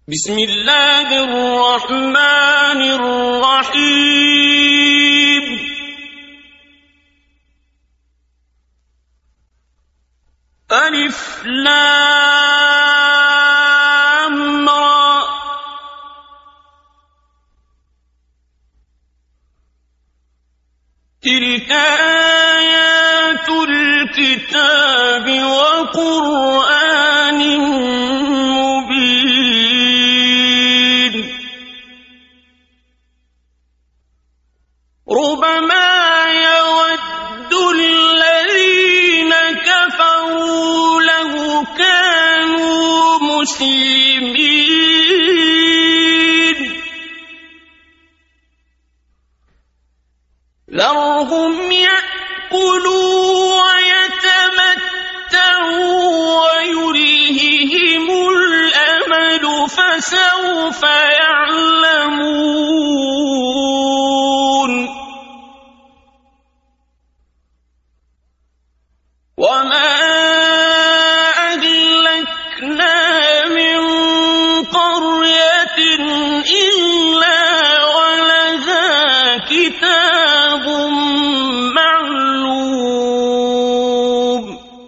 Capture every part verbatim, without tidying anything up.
بسم الله الرحمن الرحيم ألف لام را تلك آيات الكتاب وقرآن مبين ربما يود الذين كفروا لو كانوا مسلمين ذرهم يأكلوا ويتمتعوا ويلههم الأمل فسوف يعلمون وما أهلكنا من قرية إلا ولها كتاب معلوم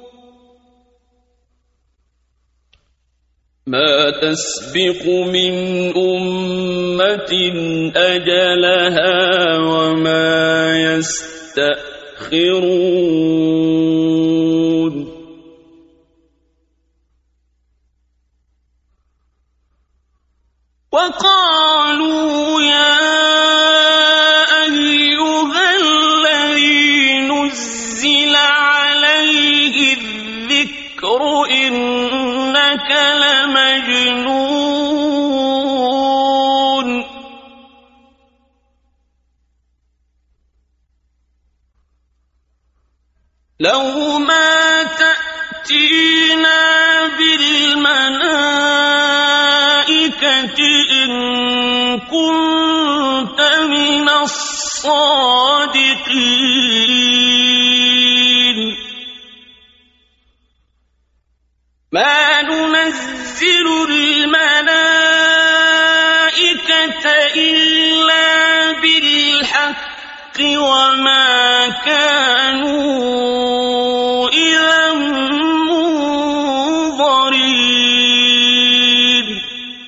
ما تسبق من أمة أجلها وما يستأخرون وقالوا يا أيها الذي نزل عليه الذكر إنك لمجنون لو ما تأتينا بالملائكة إن كنت من الصادقين ما ننزل الملائكة إلا بالحق وما كانوا إذا منظرين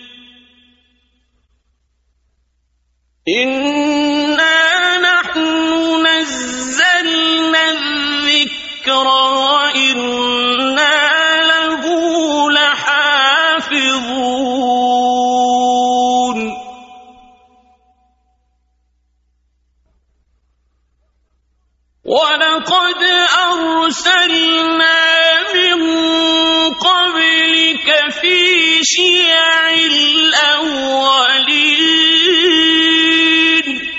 إنا نحن نزلنا الذكر وإنا له لحافظون ولقد أرسلنا من قبلك في شيع الأولين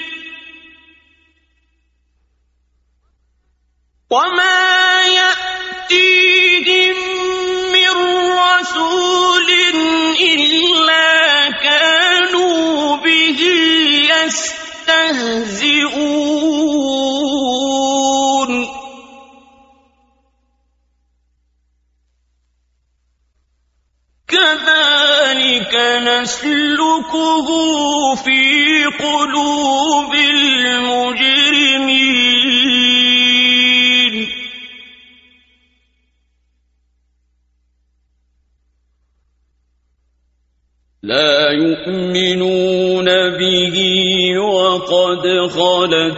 وما يأتيهم من رسول إلا كانوا به يستهزئون كذلك نسلكه في قلوب المجرمين لا يؤمنون به وقد خلت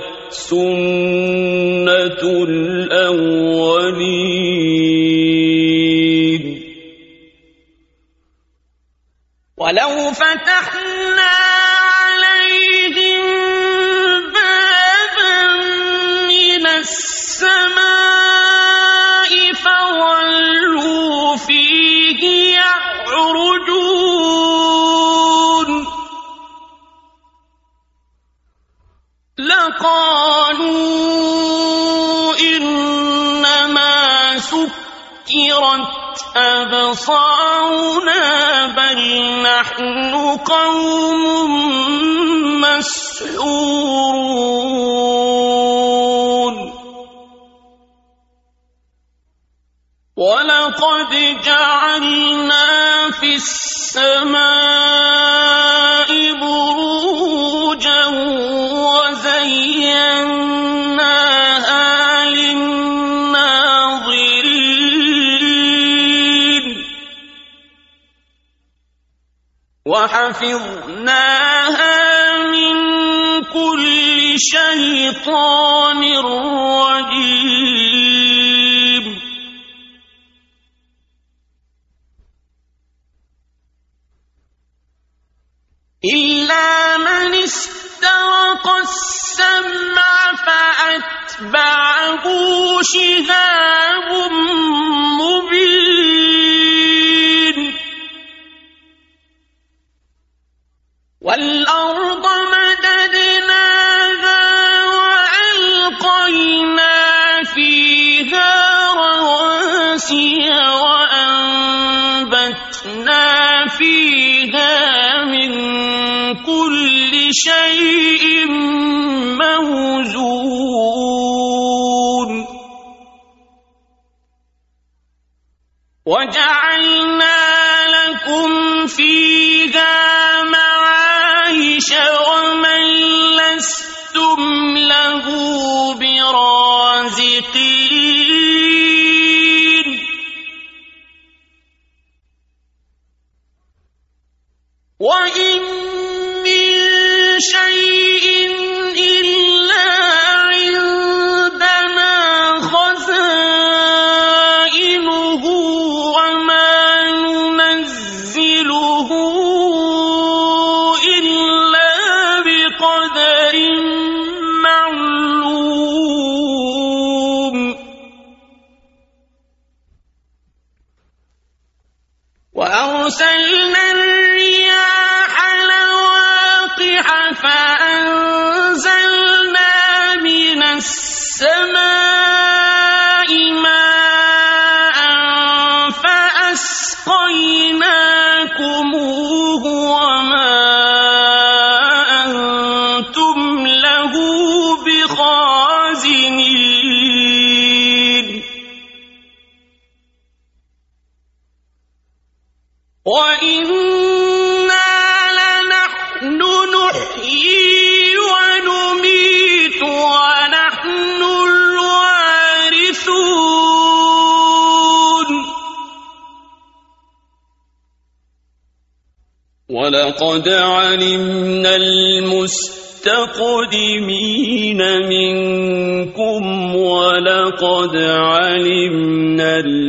سنة الأولين ولو فتحنا عليهم بابا من السماء فظلوا فيه يعرجون لقالوا إنما سكرت أبصارنا بل نحن قوم مسحورون ولقد جعلنا في السماء وحفظناها من كل شيطان رجيم إلا من استرق السمع فأتبعه شهاب مبين والأرض مددناها وألقينا فيها رواسي وأنبتنا فيها من كل شيء موزون وجعلنا لكم فيها معايش ومن لستم له برازقين وإن من شيء إلا عندنا خزائنه وما ننزله إلا بقدر معلوم وأرسلنا الرياح لواقح فأنزلنا من السماء ماء فأسقيناكموه وما أنتم له بخازنين وإنا لنحن نحيي ونميت ونحن الوارثون ولقد علمنا المستقدمين منكم ولقد علمنا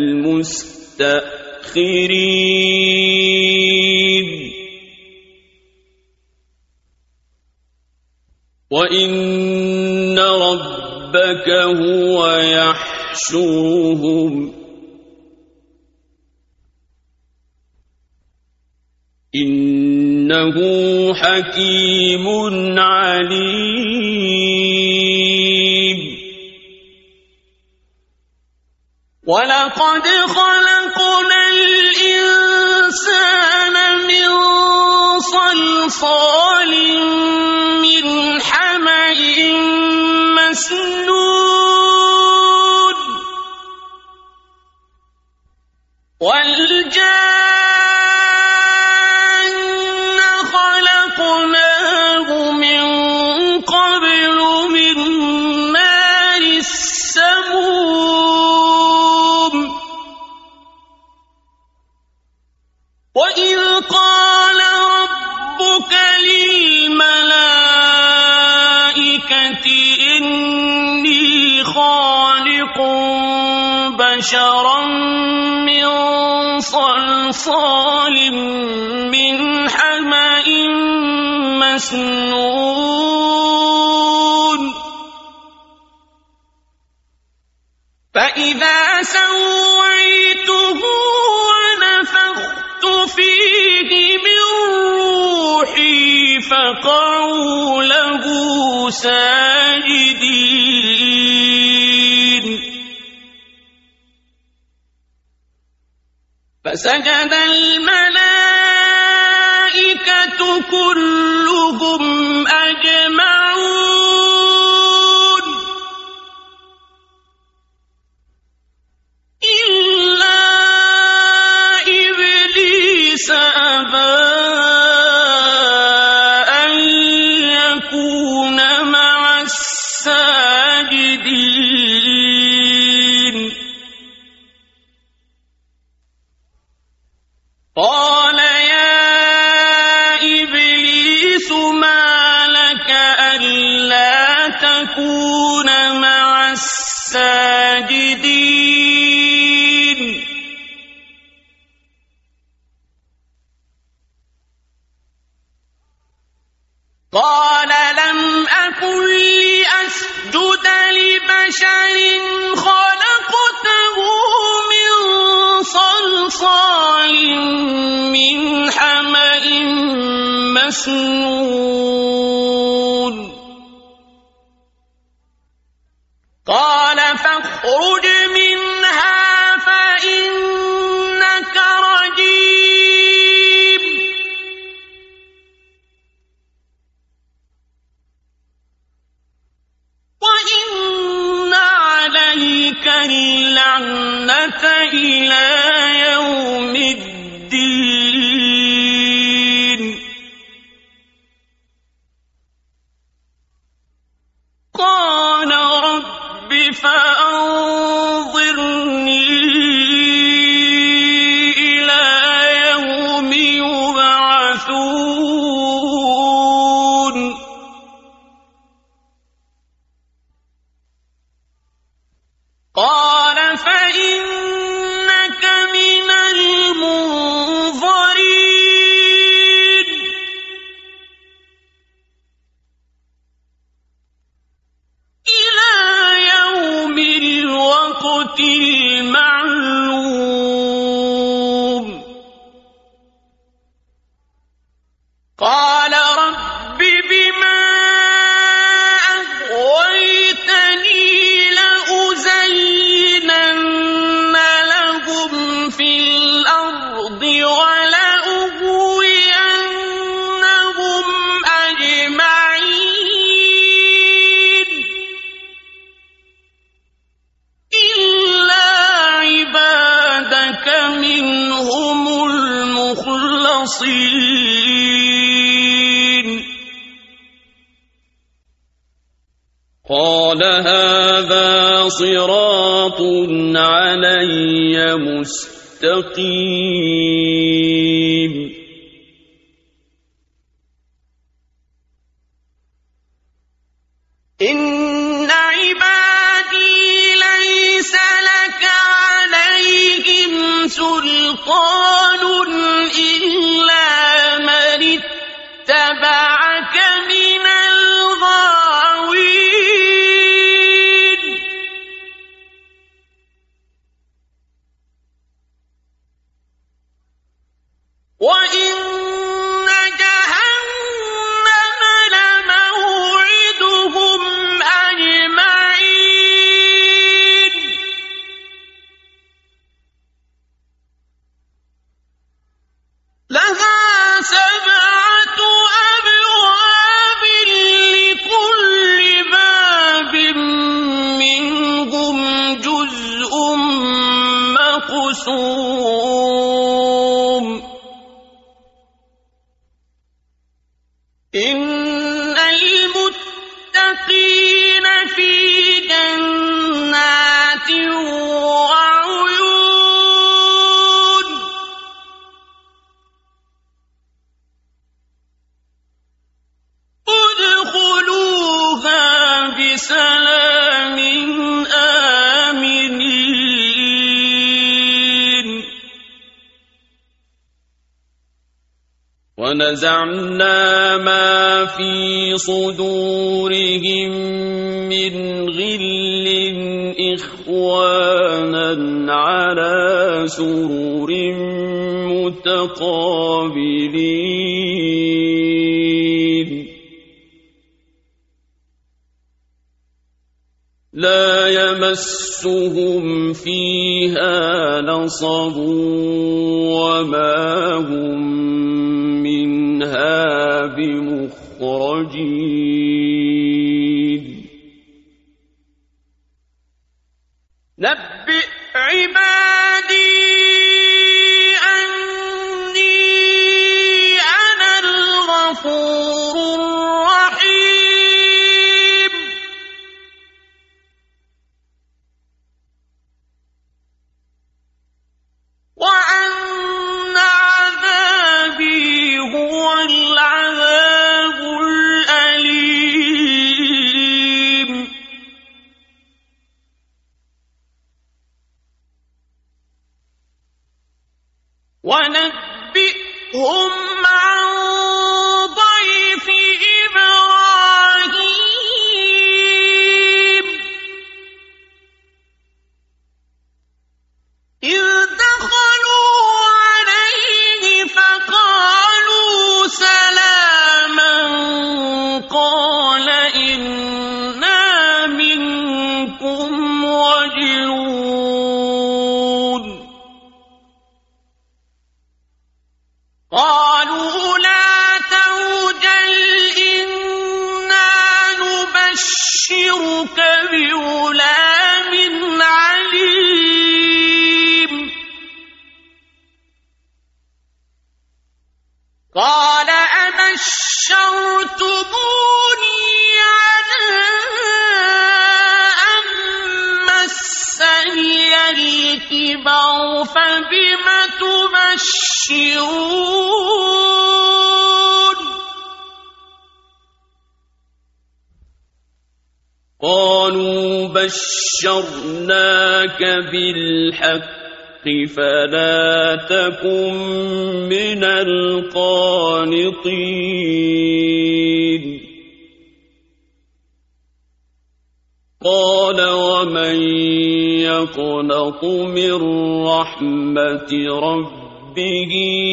المستأخرين وإن ربك هو يحشرهم إنه حكيم عليم ولقد خلقنا الإنسان من صلصال من حمإ مسنون والجان خلقناه من قبل من نار السموم وإذ قال ربك للملائكة إني خالق بشرا من صلصال من حمإ مسنون فإذا سويته ونفخت فيه من روحي فقعوا له ساجدين فسجد الملائكة كلهم أجمعون إلا إبليس أبى أن يكون مع الساجدين قال يا قال لم أكن لأسجد لبشر خلقته من صلصال من حمأ مسنون قال فاخرج منها فإنك رجيم وإن عليك اللعنة إلى يوم الدين قال رب فأنظرني إلى يوم يبعثون قال فإنك من المنظرين إلى يوم الوقت المعلوم قال رب بما أغويتني لأزينن لهم في الأرض ولأغوينهم أجمعين إلا عبادك منهم المخلصين قال هذا صراط علي مستقيم إن عبادي ليس لك عليهم سلطان إلا من اتبعك من الغاوين وإن جهنم لموعدهم أجمعين لها سبعة أبواب لكل باب منهم جزء مقسوم إن المتقين في جنات وعيون ادخلوها بسلام آمنين ونزعنا ما في صدورهم من غل إخوانا على سرر متقابلين لا يمسهم فيها نصب وما هم منها بمخرجين نبئ عبادي أني أنا الغفور الرحيم وأن عذابي هو العذاب الأليم ونبئهم عن ضيف إبراهيم قالوا لا توجل إنا نبشرك بغلام عليم قال أبشرتموني على أن مسني الكبر فبم تبشرون قالوا بشرناك بالحق فلا تكن من القانطين قال ومن يقنط من رحمة ربه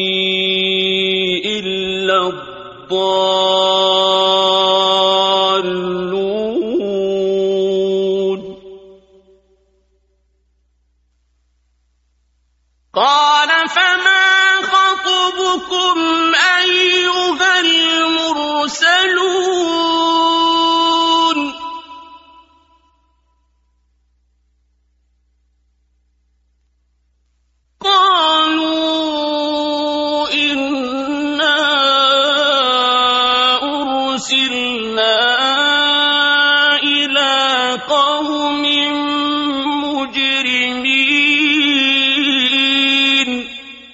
إلا الضالون قال فما خطبكم أيها المرسلون قالوا إنا أرسلنا إلى قوم مجرمين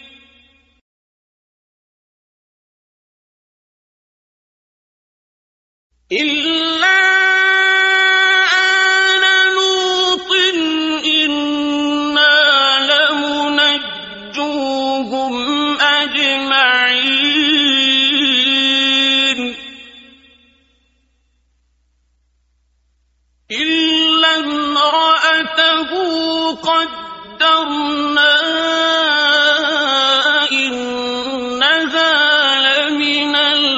إلا آل لوط إنا لمنجوهم أجمعين إلا امرأته قدرنا إنها لمن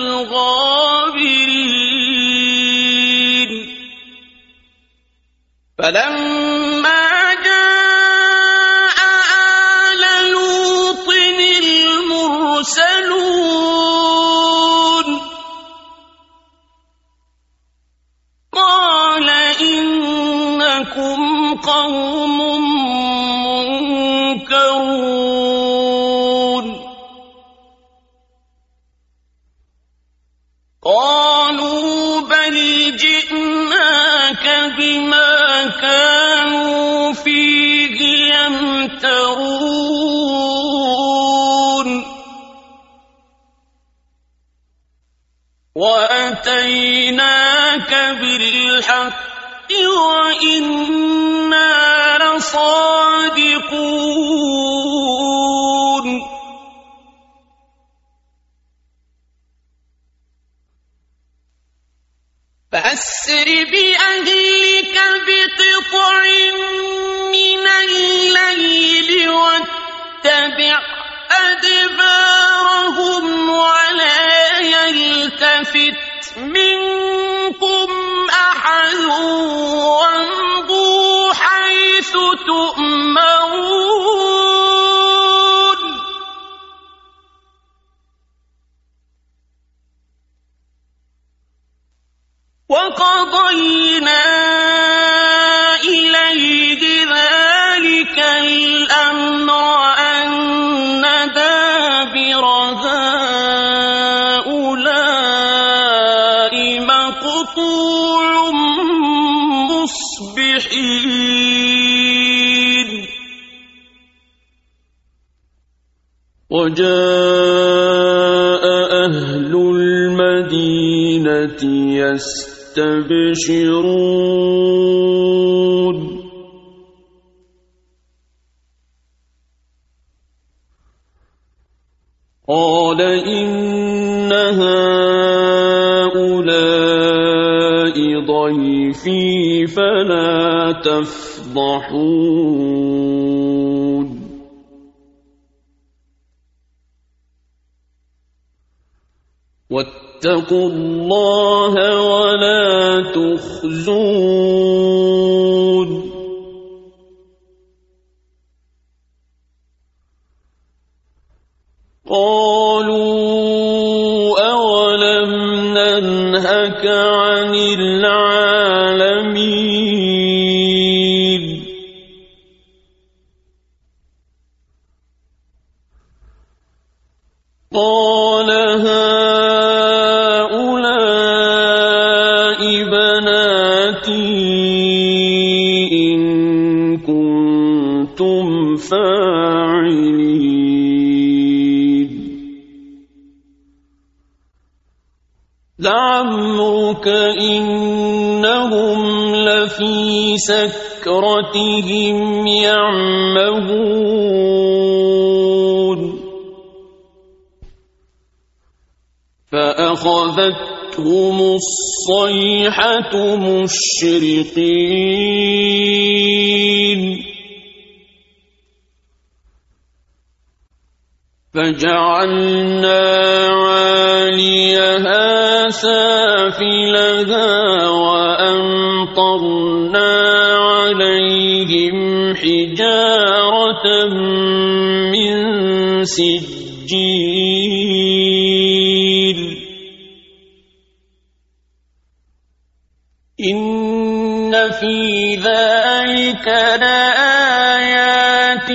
الغابرين فلما جاء آل لوط المرسلون قال إنكم قوم منكرون قالوا بل جئناك بما كانوا فيه يمترون وأتيناك بالحق وإنا لصادقون فأسر بأهلك بقطع من الليل واتبع أدبارهم ولا يلتفت منكم أحد وامضوا حيث تؤمرون وقضينا إليه ذلك الأمر أن دابر هؤلاء مقطوع مصبحين وجاء أهل المدينة يستبشرون قال إن هؤلاء ضيفي فلا تفضحون واتقوا الله ولا تخزون قالوا قال هؤلاء بناتي إن كنتم فاعلين لعمرك إنهم لفي سكرتهم يعمهون فأخذتهم الصيحة مشرقين فجعلنا عاليها سافلها وأمطرنا عليهم حجارة من سجيل إن في ذلك لآيات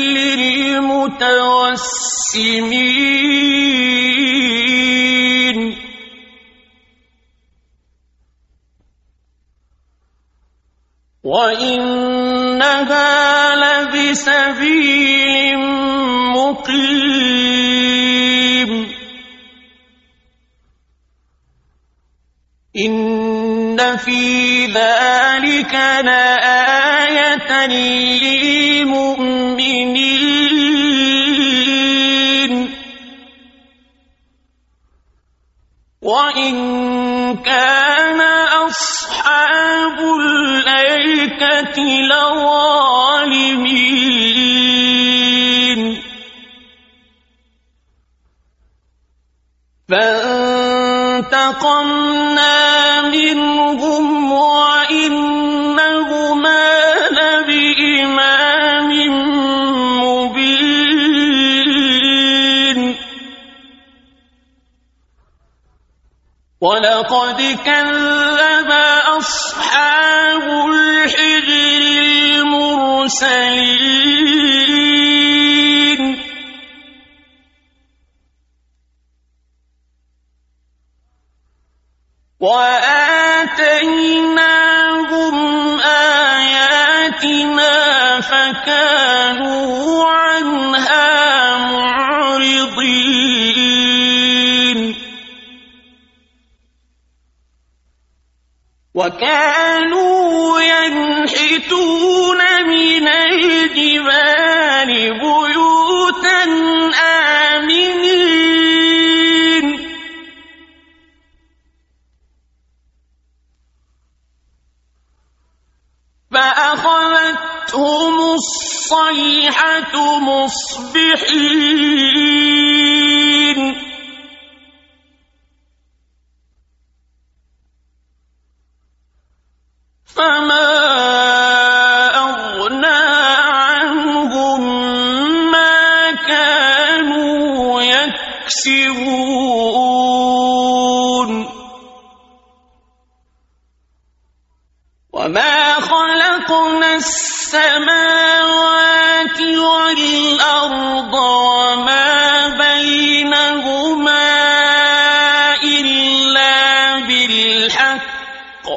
للمتوسمين وإنها لبسبيل مقيم إن في ذلك لآية للمؤمنين وإن كان أصحاب الأيكة لظالمين فانتقمنا منهم وإنهما لبإمام مبين ولقد كذب أصحاب الحجر المرسلين وآتيناهم آياتنا فكانوا عنها معرضين وكانوا ينحتون من الجبال بيوتا آمنين فأخذتهم الصيحة مصبحين فما أغنى عنهم ما كانوا يكسبون وما خلقنا السماوات والأرض وما بينهما إلا بالحق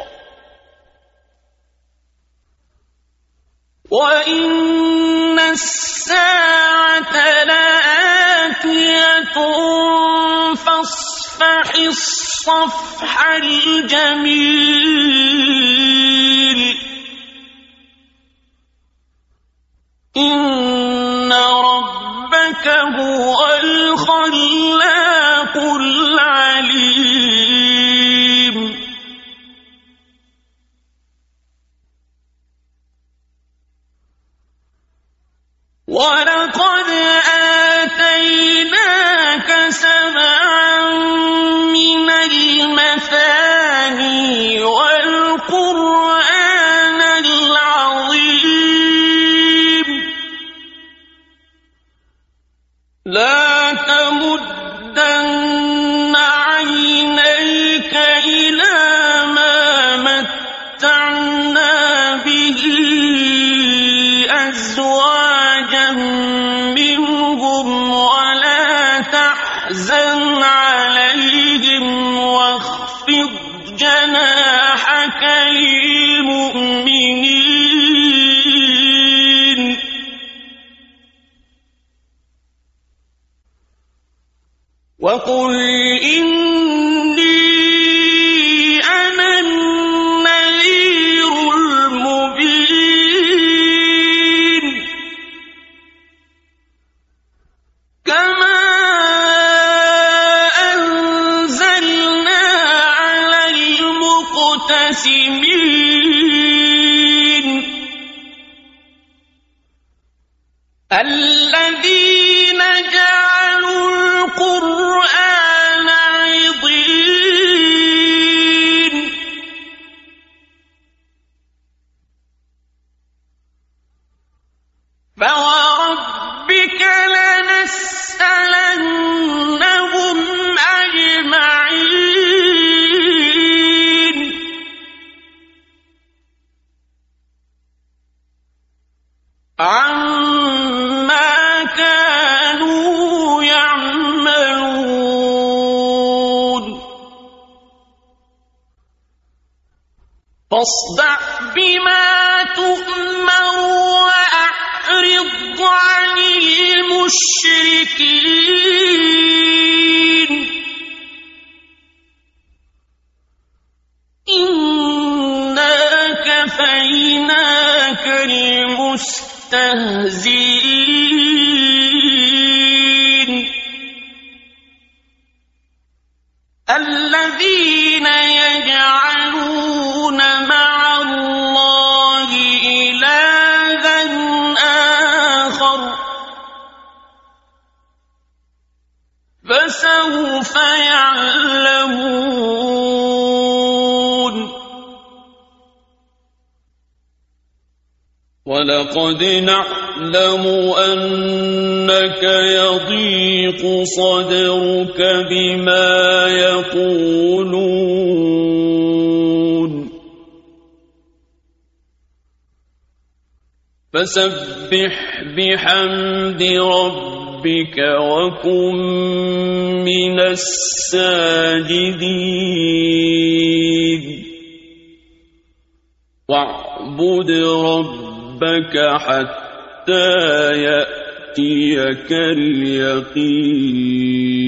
وإن الساعة لآتية فاصفح الصفح الجميل إن ربك هو الخلاق العليم ولقد آتيناك سبعا من المثاني والقرآن العظيم لا تمدن عينيك إلى ما متعنا به أزواجا منهم ولا تحزن تحزن عليهم واخفض جناحك للمؤمنين وقل إني أنا النذير المبين كما أنزلنا على المقتسمين الذين جعلوا القرآن عضين فوربك لنسألنهم أجمعين عما كانوا يعملون فاصدع بما تؤمر وأعرض عن المشركين إنا كفيناك المستهزئين الذين يجعلون مع الله إلها آخر فسوف يعلمون ولقد نعلم أنك يضيق صدرك بما يقولون فسبح بحمد ربك وكن من الساجدين واعبد ربك حتى يأتيك اليقين